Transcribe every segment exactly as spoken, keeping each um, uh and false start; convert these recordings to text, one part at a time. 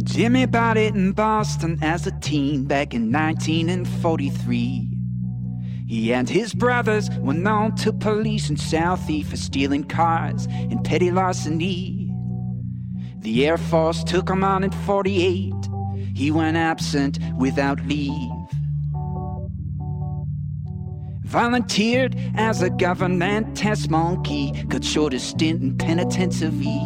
Jimmy bought it in Boston as a teen back in nineteen forty-three. He and his brothers were known to police in Southie for stealing cars and petty larceny. The Air Force took him on in forty-eight. He went absent without leave. Volunteered as a government test monkey, cut short a stint in penitentiary.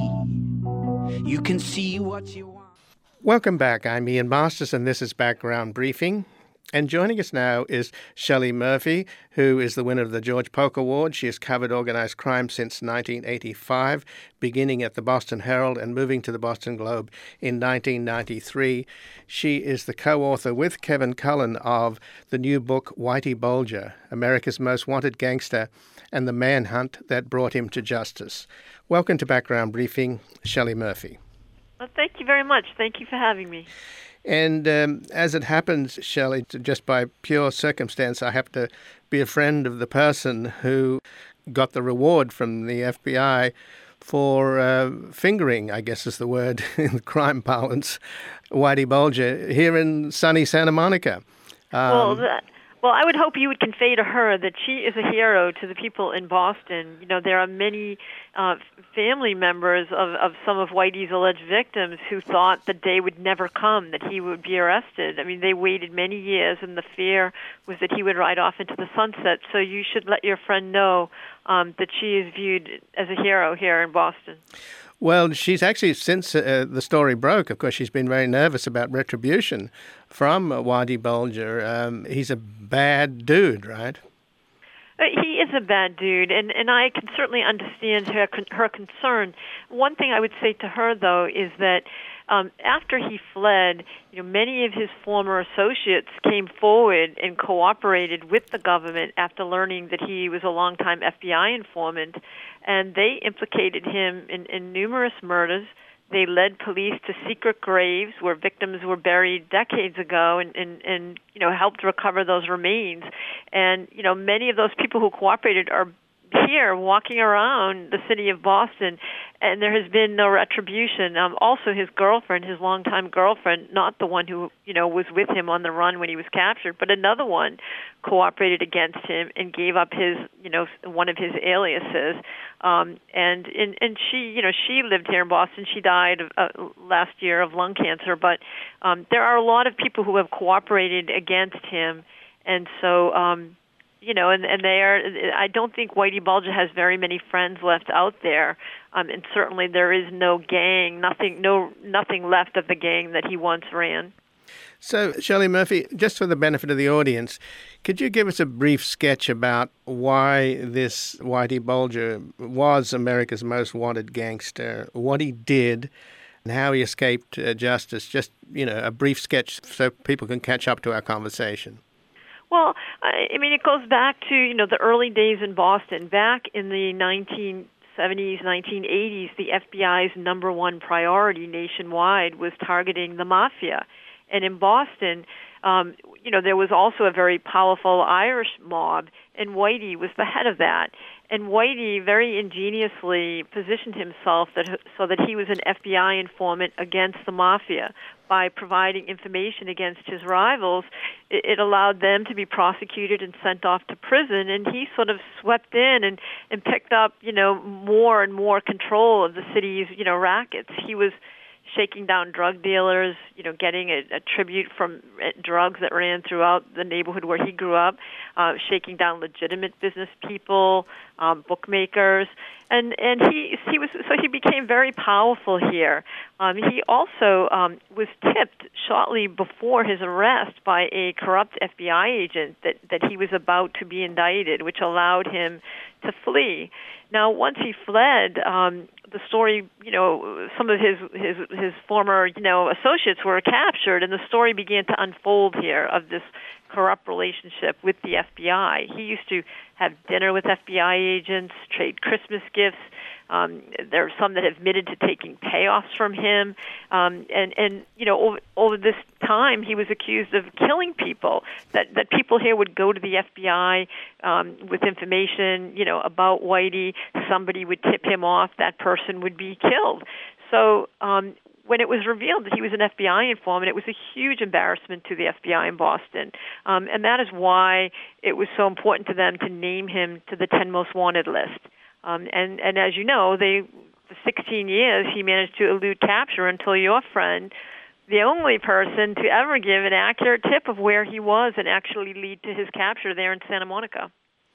You can see what you want. Welcome back. I'm Ian Masters, and this is Background Briefing. And joining us now is Shelley Murphy, who is the winner of the George Polk Award. She has covered organized crime since nineteen eighty-five, beginning at the Boston Herald and moving to the Boston Globe in nineteen ninety-three. She is the co-author with Kevin Cullen of the new book, Whitey Bulger, America's Most Wanted Gangster and the Manhunt That Brought Him to Justice. Welcome to Background Briefing, Shelley Murphy. Well, thank you very much. Thank you for having me. And um, as it happens, Shelley, just by pure circumstance, I happen to be a friend of the person who got the reward from the F B I for uh, fingering, I guess is the word in crime parlance, Whitey Bulger here in sunny Santa Monica. Um, well, that, well, I would hope you would convey to her that she is a hero to the people in Boston. You know, there are many uh, family members of, of some of Whitey's alleged victims who thought the day would never come, that he would be arrested. I mean, they waited many years, and the fear was that he would ride off into the sunset. So you should let your friend know um, that she is viewed as a hero here in Boston. Well, she's actually, since uh, the story broke, of course, she's been very nervous about retribution from uh, Whitey Bulger. Um, he's a bad dude, right? He is a bad dude, and, and I can certainly understand her her concern. One thing I would say to her, though, is that um, after he fled, you know, many of his former associates came forward and cooperated with the government after learning that he was a longtime F B I informant, and they implicated him in, in numerous murders. They led police to secret graves where victims were buried decades ago and, and, and, you know, helped recover those remains. And, you know, many of those people who cooperated are here walking around the city of Boston, and there has been no retribution. Um, also, his girlfriend, his longtime girlfriend, not the one who, you know, was with him on the run when he was captured, but another one cooperated against him and gave up his, you know, one of his aliases. Um, and, and and she, you know, she lived here in Boston. She died uh, last year of lung cancer. But um, there are a lot of people who have cooperated against him, and so. Um, You know, and, and they are, I don't think Whitey Bulger has very many friends left out there. Um, and certainly there is no gang, nothing, no, nothing left of the gang that he once ran. So, Shelley Murphy, just for the benefit of the audience, could you give us a brief sketch about why this Whitey Bulger was America's most wanted gangster, what he did, and how he escaped uh, justice? Just, you know, a brief sketch so people can catch up to our conversation. Well, I mean, it goes back to, you know, the early days in Boston. Back in the nineteen seventies, nineteen eighties, the F B I's number one priority nationwide was targeting the mafia. And in Boston, um, you know, there was also a very powerful Irish mob, and Whitey was the head of that. And Whitey very ingeniously positioned himself that, so that he was an F B I informant against the mafia. By providing information against his rivals, it, it allowed them to be prosecuted and sent off to prison, and he sort of swept in and, and picked up, you know, more and more control of the city's, you know, rackets. He was shaking down drug dealers, you know, getting a, a tribute from drugs that ran throughout the neighborhood where he grew up, uh, shaking down legitimate business people, um, bookmakers, and and he he was so he became very powerful here. Um, he also um, was tipped shortly before his arrest by a corrupt F B I agent that that he was about to be indicted, which allowed him to flee. Now, once he fled, um, the story, you know, some of his, his his former, you know, associates were captured, and the story began to unfold here of this corrupt relationship with the F B I. He used to have dinner with F B I agents, trade Christmas gifts. Um, there are some that have admitted to taking payoffs from him. Um, and, and, you know, over, over this time, he was accused of killing people, that, that people here would go to the F B I um, with information, you know, about Whitey. Somebody would tip him off. That person would be killed. So um, when it was revealed that he was an F B I informant, it was a huge embarrassment to the F B I in Boston. Um, and that is why it was so important to them to name him to the ten most wanted list. Um, and, and as you know, they, for sixteen years, he managed to elude capture until your friend, the only person to ever give an accurate tip of where he was and actually lead to his capture there in Santa Monica.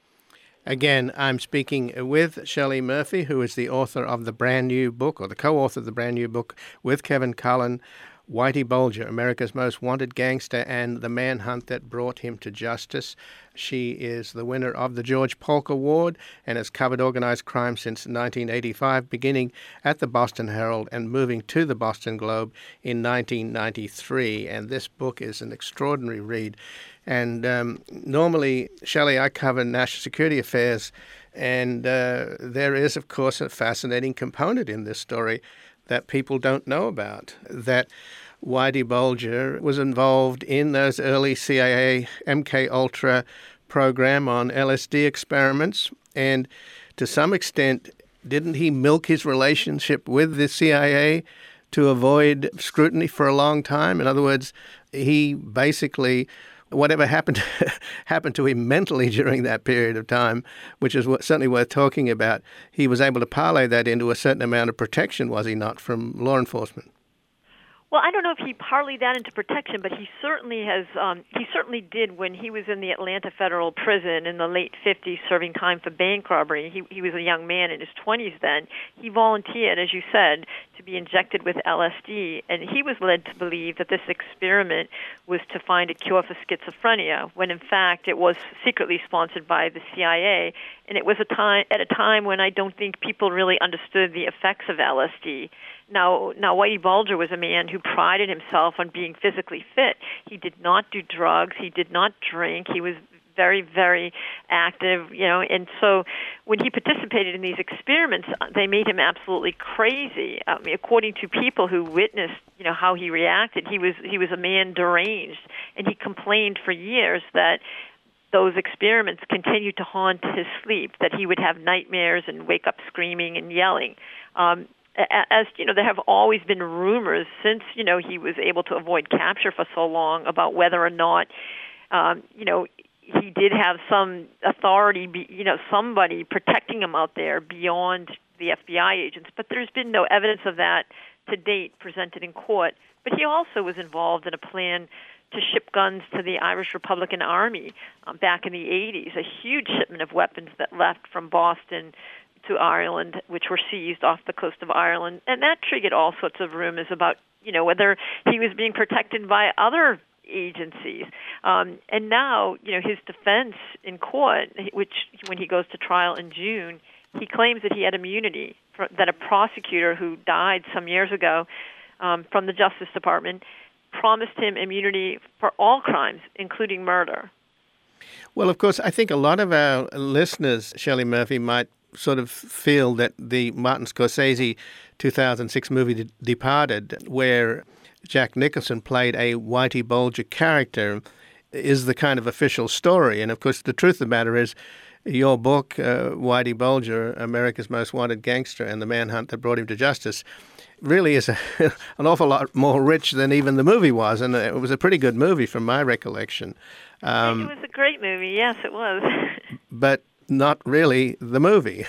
Again, I'm speaking with Shelley Murphy, who is the author of the brand new book, or the co-author of the brand new book with Kevin Cullen, Whitey Bulger, America's Most Wanted Gangster and the Manhunt That Brought Him to Justice. She is the winner of the George Polk Award and has covered organized crime since nineteen eighty-five, beginning at the Boston Herald and moving to the Boston Globe in nineteen ninety-three. And this book is an extraordinary read. And um, normally, Shelley, I cover national security affairs, and uh, there is, of course, a fascinating component in this story that people don't know about, that Whitey Bulger was involved in those early C I A M K Ultra program on L S D experiments, and to some extent, didn't he milk his relationship with the C I A to avoid scrutiny for a long time? In other words, he basically, whatever happened happened to him mentally during that period of time, which is certainly worth talking about, he was able to parlay that into a certain amount of protection, was he not, from law enforcement? Well, I don't know if he parlayed that into protection, but he certainly has. Um, he certainly did when he was in the Atlanta Federal Prison in the late fifties, serving time for bank robbery. He he was a young man in his twenties then. He volunteered, as you said, to be injected with L S D, and he was led to believe that this experiment was to find a cure for schizophrenia, when in fact it was secretly sponsored by the C I A, and it was a time at a time when I don't think people really understood the effects of L S D. Now, now, Whitey Bulger was a man who prided himself on being physically fit. He did not do drugs. He did not drink. He was very, very active, you know, and so when he participated in these experiments, they made him absolutely crazy. I mean, according to people who witnessed, you know, how he reacted, he was he was a man deranged, and he complained for years that those experiments continued to haunt his sleep, that he would have nightmares and wake up screaming and yelling. Um, As you know, there have always been rumors since, you know, he was able to avoid capture for so long about whether or not, um, you know, he did have some authority, be, you know, somebody protecting him out there beyond the F B I agents. But there's been no evidence of that to date presented in court. But he also was involved in a plan to ship guns to the Irish Republican Army um, back in the eighties, a huge shipment of weapons that left from Boston to Ireland, which were seized off the coast of Ireland. And that triggered all sorts of rumors about, you know, whether he was being protected by other agencies. Um, and now, you know, his defense in court, which when he goes to trial in June, he claims that he had immunity, for, that a prosecutor who died some years ago um, from the Justice Department promised him immunity for all crimes, including murder. Well, of course, I think a lot of our listeners, Shelley Murphy, might sort of feel that the Martin Scorsese two thousand six movie Departed, where Jack Nicholson played a Whitey Bulger character, is the kind of official story. And of course, the truth of the matter is, your book, uh, Whitey Bulger, America's Most Wanted Gangster and the Manhunt That Brought Him to Justice, really is a, an awful lot more rich than even the movie was. And it was a pretty good movie from my recollection. Um, it was a great movie. Yes, it was. But not really the movie.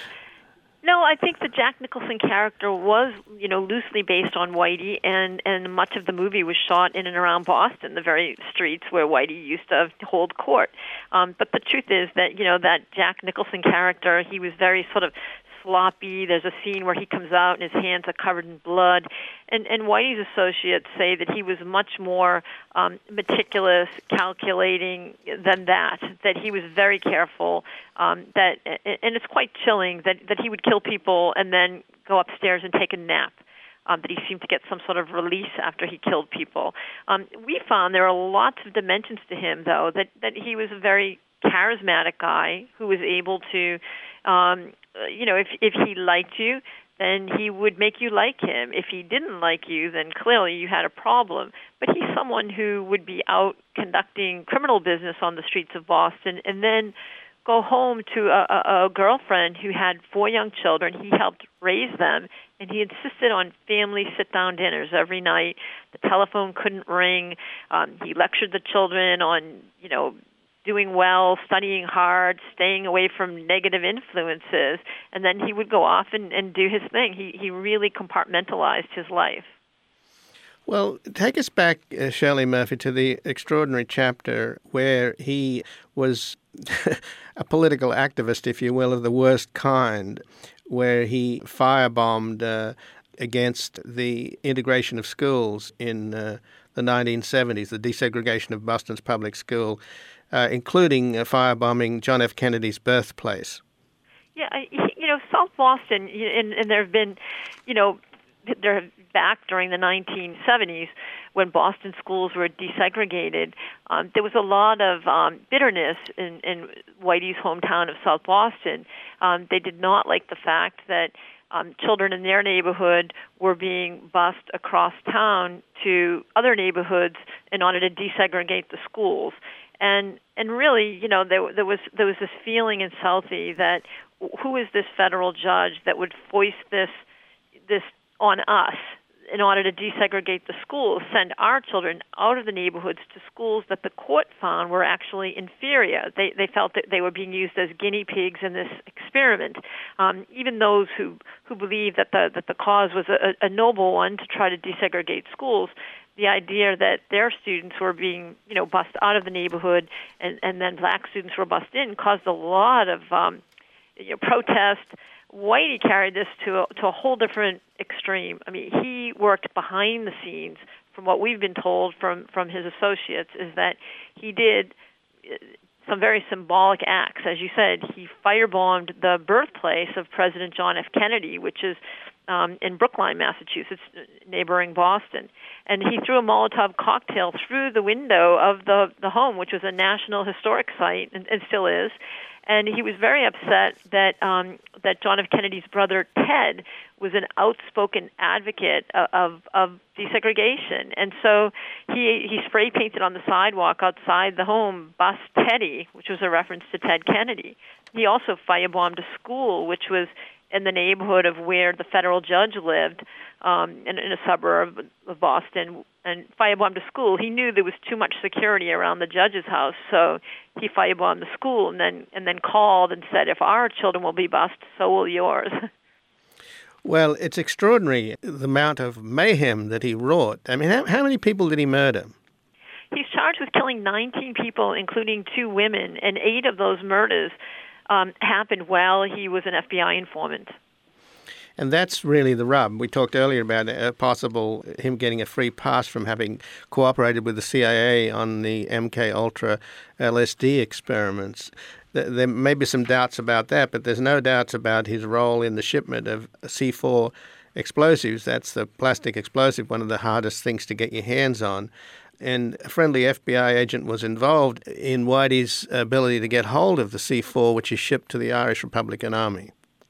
No, I think the Jack Nicholson character was, you know, loosely based on Whitey, and, and much of the movie was shot in and around Boston, the very streets where Whitey used to hold court. Um, but the truth is that, you know, that Jack Nicholson character, he was very sort of sloppy. There's a scene where he comes out and his hands are covered in blood. And, and Whitey's associates say that he was much more um, meticulous, calculating than that, that he was very careful, um, that, and it's quite chilling that, that he would kill people and then go upstairs and take a nap. Um, that he seemed to get some sort of release after he killed people. Um, we found there are lots of dimensions to him, though, that, that he was a very charismatic guy who was able to, um, you know, if if he liked you, then he would make you like him. If he didn't like you, then clearly you had a problem. But he's someone who would be out conducting criminal business on the streets of Boston and then go home to a, a, a girlfriend who had four young children. He helped raise them, and he insisted on family sit-down dinners every night. The telephone couldn't ring. Um, he lectured the children on, you know, doing well, studying hard, staying away from negative influences, and then he would go off and, and do his thing. He he really compartmentalized his life. Well, take us back, uh, Shelley Murphy, to the extraordinary chapter where he was a political activist, if you will, of the worst kind, where he firebombed uh, against the integration of schools in uh, the nineteen seventies, the desegregation of Boston's public school, uh, including uh, firebombing John F. Kennedy's birthplace. Yeah, you know, South Boston, and, and there have been, you know, there have back during the nineteen seventies when Boston schools were desegregated, um, there was a lot of um, bitterness in, in Whitey's hometown of South Boston. Um, they did not like the fact that um, children in their neighborhood were being bused across town to other neighborhoods in order to desegregate the schools. And and really, you know, there there was there was this feeling in Southie that who is this federal judge that would foist this this on us in order to desegregate the schools, send our children out of the neighborhoods to schools that the court found were actually inferior. They they felt that they were being used as guinea pigs in this experiment. Um, even those who, who believed that the that the cause was a, a noble one to try to desegregate schools, the idea that their students were being, you know, bussed out of the neighborhood and, and then black students were bussed in caused a lot of um, you know, protest. Whitey carried this to a, to a whole different extreme. I mean, he worked behind the scenes. From what we've been told from, from his associates, is that he did some very symbolic acts. As you said, he firebombed the birthplace of President John F. Kennedy, which is um, in Brookline, Massachusetts, neighboring Boston. And he threw a Molotov cocktail through the window of the, the home, which was a National Historic Site, and, and still is. And he was very upset that um, that John F. Kennedy's brother, Ted, was an outspoken advocate of, of, of desegregation. And so he he spray painted on the sidewalk outside the home, "Bust Teddy," which was a reference to Ted Kennedy. He also firebombed a school, which was in the neighborhood of where the federal judge lived, um, in, in a suburb of Boston, and firebombed a school. He knew there was too much security around the judge's house, so he firebombed the school and then and then called and said, if our children will be bused, so will yours. Well, it's extraordinary, the amount of mayhem that he wrought. I mean, how, how many people did he murder? He's charged with killing nineteen people, including two women, and eight of those murders um, happened while he was an F B I informant. And that's really the rub. We talked earlier about a possible him getting a free pass from having cooperated with the C I A on the M K Ultra L S D experiments. There may be some doubts about that, but there's no doubts about his role in the shipment of C four explosives. That's the plastic explosive, one of the hardest things to get your hands on. And a friendly F B I agent was involved in Whitey's ability to get hold of the C four, which is shipped to the Irish Republican Army.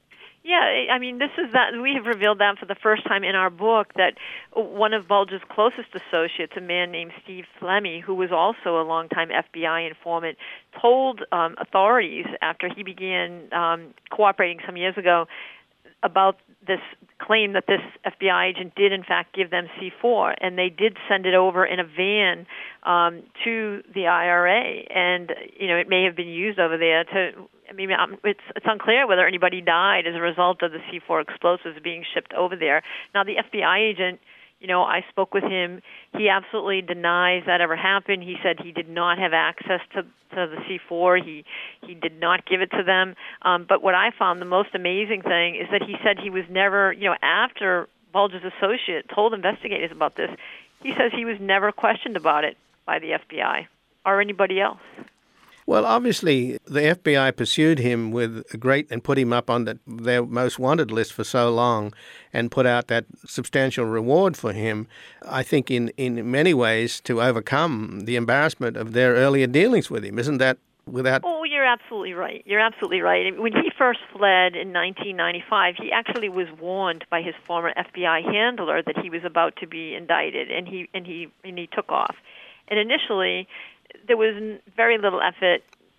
Yeah, I mean, this is that we have revealed that for the first time in our book, that one of Bulge's closest associates, a man named Steve Flemmi, who was also a longtime F B I informant, told um, authorities after he began um, cooperating some years ago about this claim that this F B I agent did, in fact, give them C four, and they did send it over in a van um, to the I R A, and, you know, it may have been used over there to... I mean, it's it's unclear whether anybody died as a result of the C four explosives being shipped over there. Now, the F B I agent, you know, I spoke with him. He absolutely denies that ever happened. He said he did not have access to, to the C four. He he did not give it to them. Um, but what I found the most amazing thing is that he said he was never, you know, after Bulge's associate told investigators about this, he says he was never questioned about it by the F B I or anybody else. Well, obviously, the F B I pursued him with a great and put him up on the, their most wanted list for so long and put out that substantial reward for him, I think in, in many ways to overcome the embarrassment of their earlier dealings with him. Isn't that without... Oh, you're absolutely right. You're absolutely right. When he first fled in nineteen ninety-five, he actually was warned by his former F B I handler that he was about to be indicted, and he and he and he took off. And initially, there was very little effort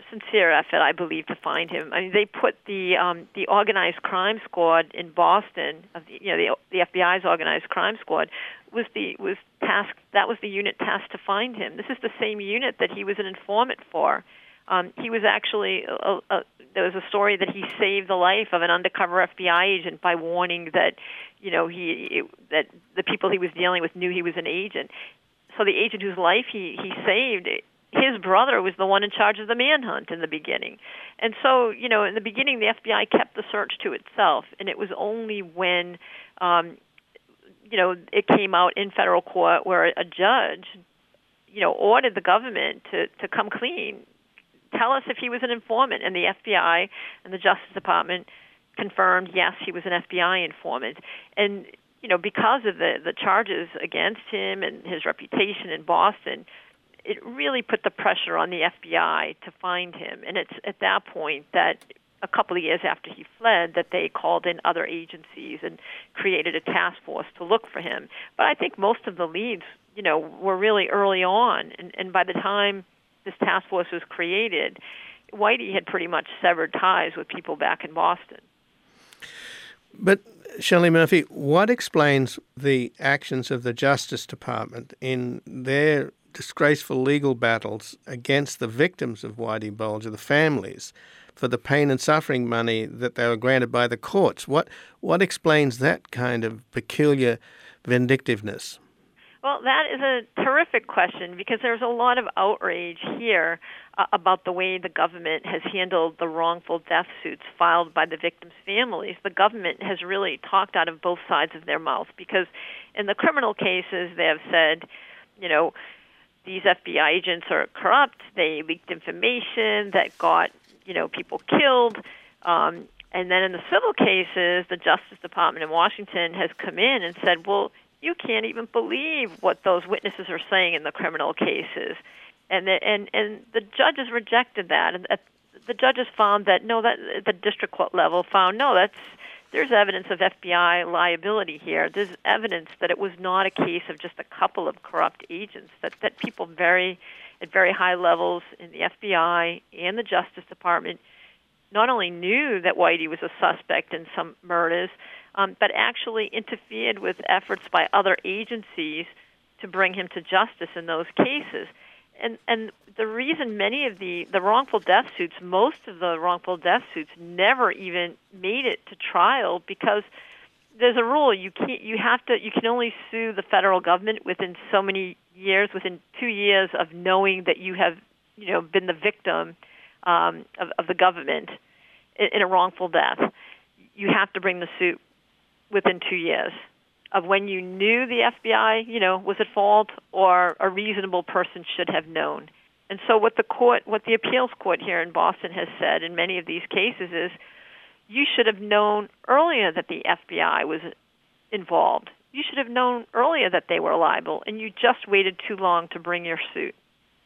sincere effort, I believe, to find him. I mean, they put the um, the organized crime squad in Boston, of the, you know, the, the F B I's organized crime squad, was the was tasked. That was the unit tasked to find him. This is the same unit that he was an informant for. Um, he was actually a, a, there was a story that he saved the life of an undercover F B I agent by warning that, you know, he it, that the people he was dealing with knew he was an agent. So the agent whose life he he saved, his brother was the one in charge of the manhunt in the beginning. And so, you know, in the beginning, the F B I kept the search to itself, and it was only when, um, you know, it came out in federal court where a judge, you know, ordered the government to, to come clean, tell us if he was an informant, and the F B I and the Justice Department confirmed, yes, he was an F B I informant. And, you know, because of the, the charges against him and his reputation in Boston, it really put the pressure on the F B I to find him. And it's at that point that a couple of years after he fled that they called in other agencies and created a task force to look for him. But I think most of the leads, you know, were really early on. And, and by the time this task force was created, Whitey had pretty much severed ties with people back in Boston. But, Shelley Murphy, what explains the actions of the Justice Department in their disgraceful legal battles against the victims of Whitey Bulger, the families, for the pain and suffering money that they were granted by the courts? What what explains that kind of peculiar vindictiveness? Well, that is a terrific question, because there's a lot of outrage here uh, about the way the government has handled the wrongful death suits filed by the victims' families. The government has really talked out of both sides of their mouth, because in the criminal cases they have said, you know, these F B I agents are corrupt, they leaked information that got, you know, people killed. Um, and then in the civil cases, the Justice Department in Washington has come in and said, well, you can't even believe what those witnesses are saying in the criminal cases. And the, and, and the judges rejected that. And the judges found that, no, that the district court level found, no, that's there's evidence of F B I liability here. There's evidence that it was not a case of just a couple of corrupt agents, that, that people very at very high levels in the F B I and the Justice Department not only knew that Whitey was a suspect in some murders, um, but actually interfered with efforts by other agencies to bring him to justice in those cases. And and the reason many of the, the wrongful death suits, most of the wrongful death suits never even made it to trial, because there's a rule, you can't you have to you can only sue the federal government within so many years, within two years of knowing that you have, you know, been the victim um, of, of the government in, in a wrongful death. You have to bring the suit within two years of when you knew the F B I, you know, was at fault, or a reasonable person should have known. And so what the court, what the appeals court here in Boston has said in many of these cases is, you should have known earlier that the F B I was involved. You should have known earlier that they were liable, and you just waited too long to bring your suit.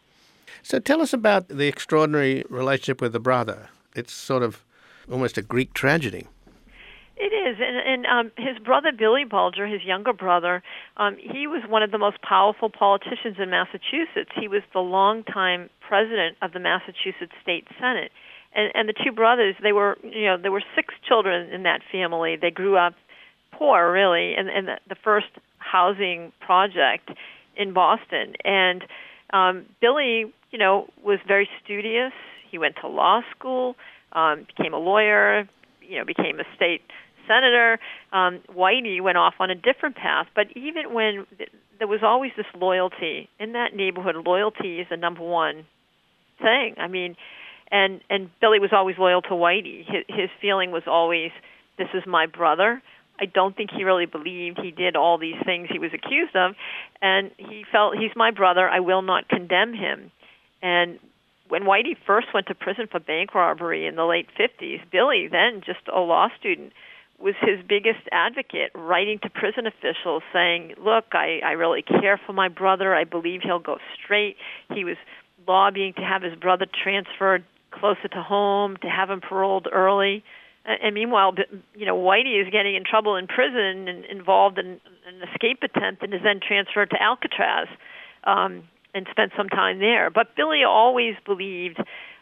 So tell us about the extraordinary relationship with the brother. It's sort of almost a Greek tragedy. It is, and, and um, his brother Billy Bulger, his younger brother, um, he was one of the most powerful politicians in Massachusetts. He was the longtime president of the Massachusetts State Senate, and, and the two brothers, they were, you know, there were six children in that family. They grew up poor, really, in, in the, the first housing project in Boston, and um, Billy, you know, was very studious. He went to law school, um, became a lawyer, you know, became a state senator. Um, Whitey went off on a different path, but even when th- there was always this loyalty in that neighborhood, loyalty is the number one thing. I mean, and and Billy was always loyal to Whitey. His, his feeling was always, this is my brother. I don't think he really believed he did all these things he was accused of, and he felt, he's my brother, I will not condemn him. And when Whitey first went to prison for bank robbery in the late fifties, Billy, then just a law student, was his biggest advocate, writing to prison officials saying, look, I, I really care for my brother. I believe he'll go straight. He was lobbying to have his brother transferred closer to home, to have him paroled early. And, and meanwhile, you know, Whitey is getting in trouble in prison and involved in an escape attempt, and is then transferred to Alcatraz um, and spent some time there. But Billy always believed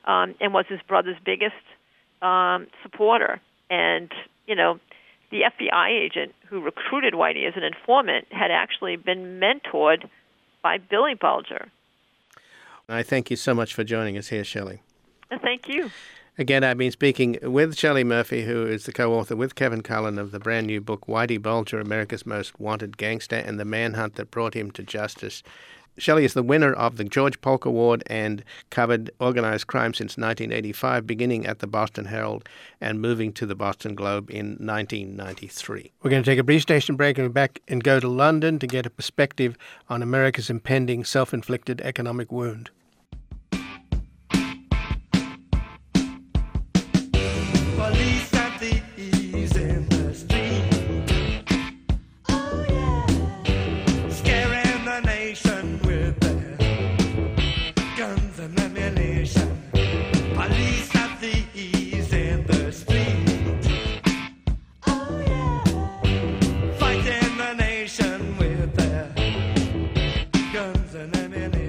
um, and was his brother's biggest um, supporter. And, you know, the F B I agent who recruited Whitey as an informant had actually been mentored by Billy Bulger. I thank you so much for joining us here, Shelley. Thank you. Again, I've been speaking with Shelley Murphy, who is the co-author with Kevin Cullen of the brand new book, Whitey Bulger, America's Most Wanted Gangster and the Manhunt That Brought Him to Justice. Shelley is the winner of the George Polk Award and covered organized crime since nineteen eighty-five, beginning at the Boston Herald and moving to the Boston Globe in nineteen ninety-three. We're going to take a brief station break and we're back and go to London to get a perspective on America's impending self-inflicted economic wound. Police and thieves in the street. Oh yeah. Scaring the nation with their guns and ammunition. Police and thieves in the street. Oh yeah. Fighting the nation with their guns and ammunition.